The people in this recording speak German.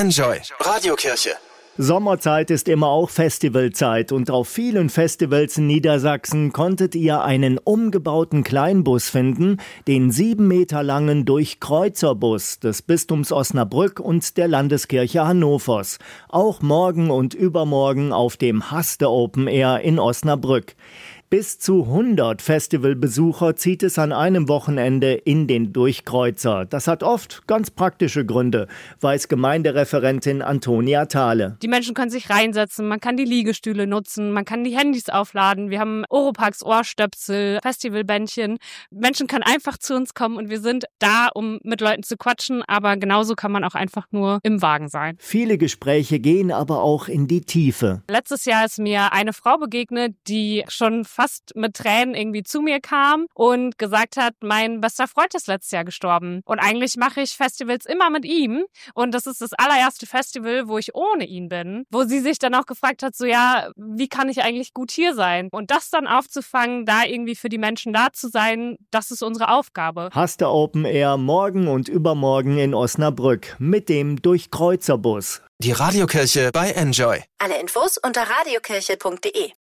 Enjoy Radiokirche. Sommerzeit ist immer auch Festivalzeit und auf vielen Festivals in Niedersachsen konntet ihr einen umgebauten Kleinbus finden, den 7 Meter langen Durchkreuzerbus des Bistums Osnabrück und der Landeskirche Hannovers. Auch morgen und übermorgen auf dem Haste Open Air in Osnabrück. Bis zu 100 Festivalbesucher zieht es an einem Wochenende in den Durchkreuzer. Das hat oft ganz praktische Gründe, weiß Gemeindereferentin Antonia Thahle. Die Menschen können sich reinsetzen, man kann die Liegestühle nutzen, man kann die Handys aufladen. Wir haben Oropax Ohrstöpsel, Festivalbändchen. Menschen können einfach zu uns kommen und wir sind da, um mit Leuten zu quatschen. Aber genauso kann man auch einfach nur im Wagen sein. Viele Gespräche gehen aber auch in die Tiefe. Letztes Jahr ist mir eine Frau begegnet, die schon fast mit Tränen irgendwie zu mir kam und gesagt hat, mein bester Freund ist letztes Jahr gestorben. Und eigentlich mache ich Festivals immer mit ihm. Und das ist das allererste Festival, wo ich ohne ihn bin. Wo sie sich dann auch gefragt hat, so ja, wie kann ich eigentlich gut hier sein? Und das dann aufzufangen, da irgendwie für die Menschen da zu sein, das ist unsere Aufgabe. Haste Open Air morgen und übermorgen in Osnabrück mit dem Durchkreuzerbus. Die Radiokirche bei Enjoy. Alle Infos unter radiokirche.de.